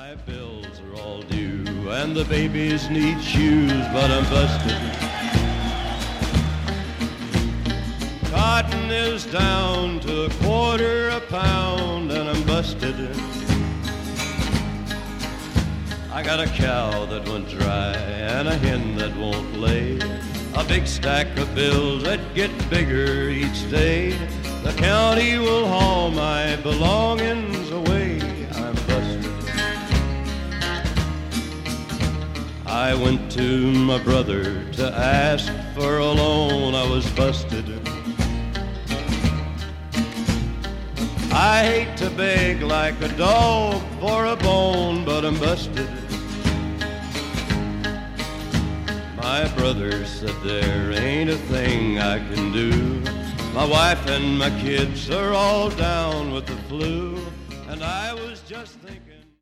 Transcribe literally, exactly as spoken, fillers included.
My bills are all due and the babies need shoes, but I'm busted. Cotton is down to a quarter a pound and I'm busted. I got a cow that went dry and a hen that won't lay, a big stack of bills that get bigger each day. The county will haul my belongings away. I'm busted. I went to my brother to ask for a loan. I was busted. I hate to beg like a dog for a bone, but I'm busted. My brother said there ain't a thing I can do. My wife and my kids are all down with the flu, and I was just thinking